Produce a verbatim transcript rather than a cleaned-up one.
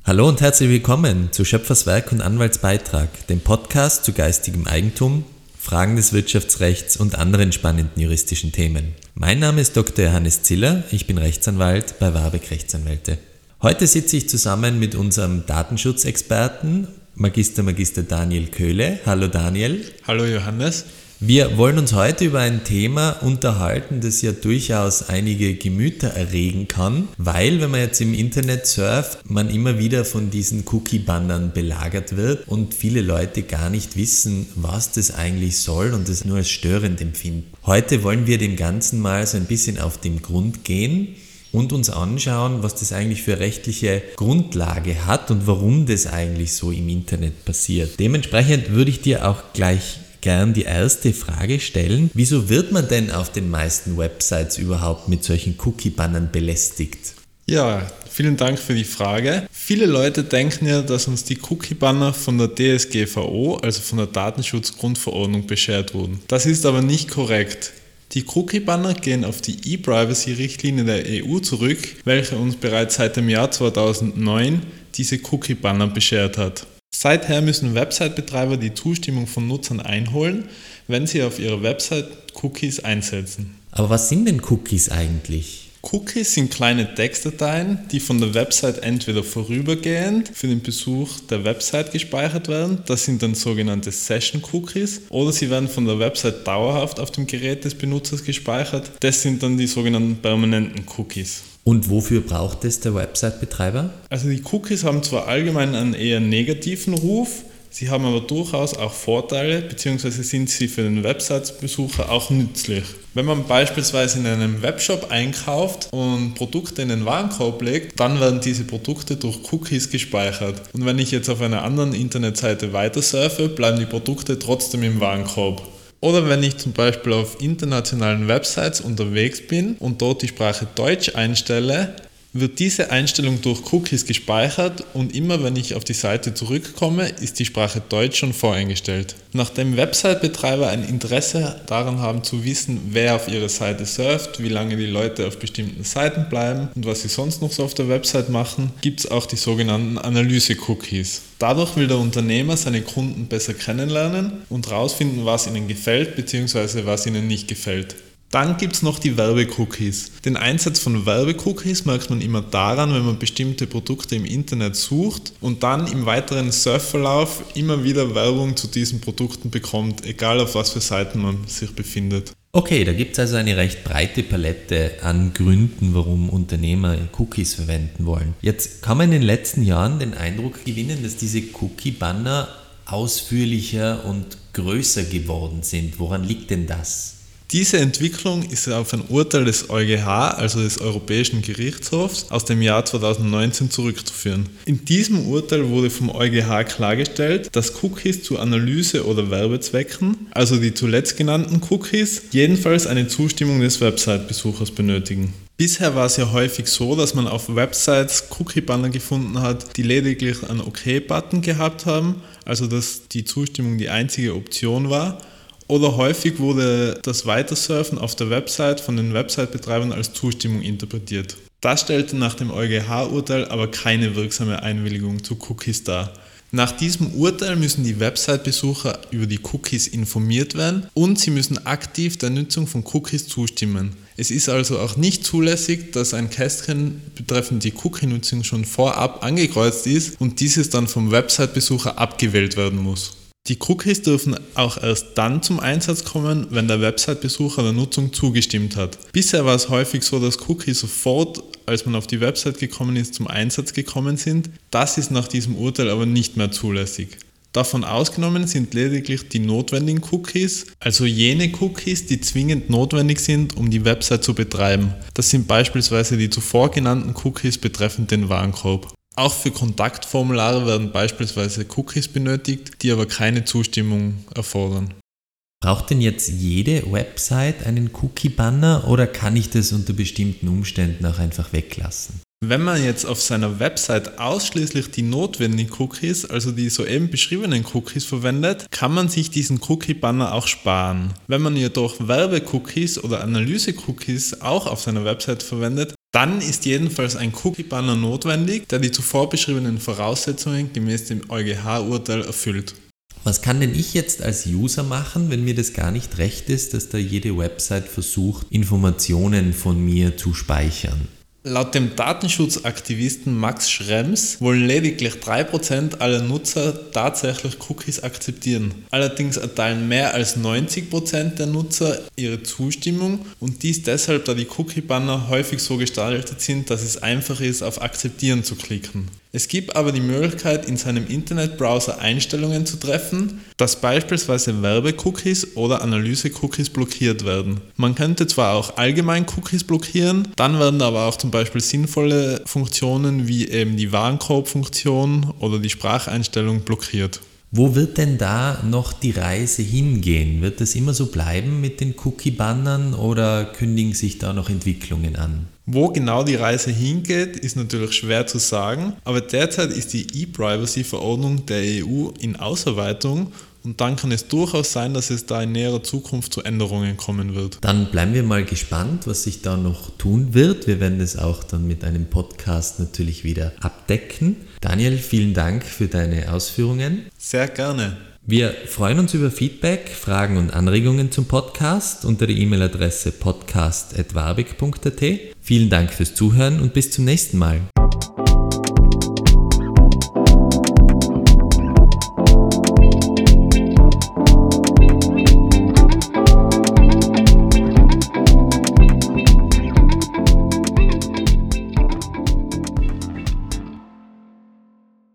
Hallo und herzlich willkommen zu Schöpferswerk und Anwaltsbeitrag, dem Podcast zu geistigem Eigentum, Fragen des Wirtschaftsrechts und anderen spannenden juristischen Themen. Mein Name ist Doktor Johannes Ziller, ich bin Rechtsanwalt bei Warbeck Rechtsanwälte. Heute sitze ich zusammen mit unserem Datenschutzexperten, Magister Magister Daniel Köhle. Hallo Daniel. Hallo Johannes. Wir wollen uns heute über ein Thema unterhalten, das ja durchaus einige Gemüter erregen kann, weil, wenn man jetzt im Internet surft, man immer wieder von diesen Cookie-Bannern belagert wird und viele Leute gar nicht wissen, was das eigentlich soll und das nur als störend empfinden. Heute wollen wir dem Ganzen mal so ein bisschen auf den Grund gehen und uns anschauen, was das eigentlich für rechtliche Grundlage hat und warum das eigentlich so im Internet passiert. Dementsprechend würde ich dir auch gleich gern die erste Frage stellen. Wieso wird man denn auf den meisten Websites überhaupt mit solchen Cookie-Bannern belästigt? Ja, vielen Dank für die Frage. Viele Leute denken ja, dass uns die Cookie-Banner von der D S G V O, also von der Datenschutzgrundverordnung, beschert wurden. Das ist aber nicht korrekt. Die Cookie-Banner gehen auf die E-Privacy-Richtlinie der E U zurück, welche uns bereits seit dem Jahr zweitausendneun diese Cookie-Banner beschert hat. Seither müssen Website-Betreiber die Zustimmung von Nutzern einholen, wenn sie auf ihrer Website Cookies einsetzen. Aber was sind denn Cookies eigentlich? Cookies sind kleine Textdateien, die von der Website entweder vorübergehend für den Besuch der Website gespeichert werden, das sind dann sogenannte Session-Cookies, oder sie werden von der Website dauerhaft auf dem Gerät des Benutzers gespeichert, das sind dann die sogenannten permanenten Cookies. Und wofür braucht es der Website-Betreiber? Also die Cookies haben zwar allgemein einen eher negativen Ruf, sie haben aber durchaus auch Vorteile, beziehungsweise sind sie für den Website-Besucher auch nützlich. Wenn man beispielsweise in einem Webshop einkauft und Produkte in den Warenkorb legt, dann werden diese Produkte durch Cookies gespeichert. Und wenn ich jetzt auf einer anderen Internetseite weiter surfe, bleiben die Produkte trotzdem im Warenkorb. Oder wenn ich zum Beispiel auf internationalen Websites unterwegs bin und dort die Sprache Deutsch einstelle, wird diese Einstellung durch Cookies gespeichert und immer wenn ich auf die Seite zurückkomme, ist die Sprache Deutsch schon voreingestellt. Nachdem Website-Betreiber ein Interesse daran haben zu wissen, wer auf ihrer Seite surft, wie lange die Leute auf bestimmten Seiten bleiben und was sie sonst noch so auf der Website machen, gibt es auch die sogenannten Analyse-Cookies. Dadurch will der Unternehmer seine Kunden besser kennenlernen und herausfinden, was ihnen gefällt bzw. was ihnen nicht gefällt. Dann gibt es noch die Werbe-Cookies. Den Einsatz von Werbe-Cookies merkt man immer daran, wenn man bestimmte Produkte im Internet sucht und dann im weiteren Surfverlauf immer wieder Werbung zu diesen Produkten bekommt, egal auf was für Seiten man sich befindet. Okay, da gibt es also eine recht breite Palette an Gründen, warum Unternehmer Cookies verwenden wollen. Jetzt kann man in den letzten Jahren den Eindruck gewinnen, dass diese Cookie-Banner ausführlicher und größer geworden sind. Woran liegt denn das? Diese Entwicklung ist auf ein Urteil des EuGH, also des Europäischen Gerichtshofs, aus dem Jahr zweitausendneunzehn zurückzuführen. In diesem Urteil wurde vom EuGH klargestellt, dass Cookies zu Analyse- oder Werbezwecken, also die zuletzt genannten Cookies, jedenfalls eine Zustimmung des Website-Besuchers benötigen. Bisher war es ja häufig so, dass man auf Websites Cookie-Banner gefunden hat, die lediglich einen OK-Button gehabt haben, also dass die Zustimmung die einzige Option war. Oder häufig wurde das Weitersurfen auf der Website von den Website-Betreibern als Zustimmung interpretiert. Das stellte nach dem EuGH-Urteil aber keine wirksame Einwilligung zu Cookies dar. Nach diesem Urteil müssen die Website-Besucher über die Cookies informiert werden und sie müssen aktiv der Nutzung von Cookies zustimmen. Es ist also auch nicht zulässig, dass ein Kästchen betreffend die Cookie-Nutzung schon vorab angekreuzt ist und dieses dann vom Website-Besucher abgewählt werden muss. Die Cookies dürfen auch erst dann zum Einsatz kommen, wenn der Website-Besucher der Nutzung zugestimmt hat. Bisher war es häufig so, dass Cookies sofort, als man auf die Website gekommen ist, zum Einsatz gekommen sind. Das ist nach diesem Urteil aber nicht mehr zulässig. Davon ausgenommen sind lediglich die notwendigen Cookies, also jene Cookies, die zwingend notwendig sind, um die Website zu betreiben. Das sind beispielsweise die zuvor genannten Cookies betreffend den Warenkorb. Auch für Kontaktformulare werden beispielsweise Cookies benötigt, die aber keine Zustimmung erfordern. Braucht denn jetzt jede Website einen Cookie-Banner oder kann ich das unter bestimmten Umständen auch einfach weglassen? Wenn man jetzt auf seiner Website ausschließlich die notwendigen Cookies, also die soeben beschriebenen Cookies verwendet, kann man sich diesen Cookie-Banner auch sparen. Wenn man jedoch Werbe-Cookies oder Analyse-Cookies auch auf seiner Website verwendet, Dann ist jedenfalls ein Cookie-Banner notwendig, der die zuvor beschriebenen Voraussetzungen gemäß dem EuGH-Urteil erfüllt. Was kann denn ich jetzt als User machen, wenn mir das gar nicht recht ist, dass da jede Website versucht, Informationen von mir zu speichern? Laut dem Datenschutzaktivisten Max Schrems wollen lediglich drei Prozent aller Nutzer tatsächlich Cookies akzeptieren. Allerdings erteilen mehr als neunzig Prozent der Nutzer ihre Zustimmung und dies deshalb, da die Cookie-Banner häufig so gestaltet sind, dass es einfach ist, auf Akzeptieren zu klicken. Es gibt aber die Möglichkeit, in seinem Internetbrowser Einstellungen zu treffen, dass beispielsweise Werbe-Cookies oder Analyse-Cookies blockiert werden. Man könnte zwar auch allgemein Cookies blockieren, dann werden aber auch zum Beispiel sinnvolle Funktionen wie eben die Warenkorb-Funktion oder die Spracheinstellung blockiert. Wo wird denn da noch die Reise hingehen? Wird das immer so bleiben mit den Cookie-Bannern oder kündigen sich da noch Entwicklungen an? Wo genau die Reise hingeht, ist natürlich schwer zu sagen, aber derzeit ist die E-Privacy-Verordnung der E U in Ausarbeitung und dann kann es durchaus sein, dass es da in näherer Zukunft zu Änderungen kommen wird. Dann bleiben wir mal gespannt, was sich da noch tun wird. Wir werden das auch dann mit einem Podcast natürlich wieder abdecken. Daniel, vielen Dank für deine Ausführungen. Sehr gerne. Wir freuen uns über Feedback, Fragen und Anregungen zum Podcast unter der E-Mail-Adresse podcast at warbeck punkt at. Vielen Dank fürs Zuhören und bis zum nächsten Mal.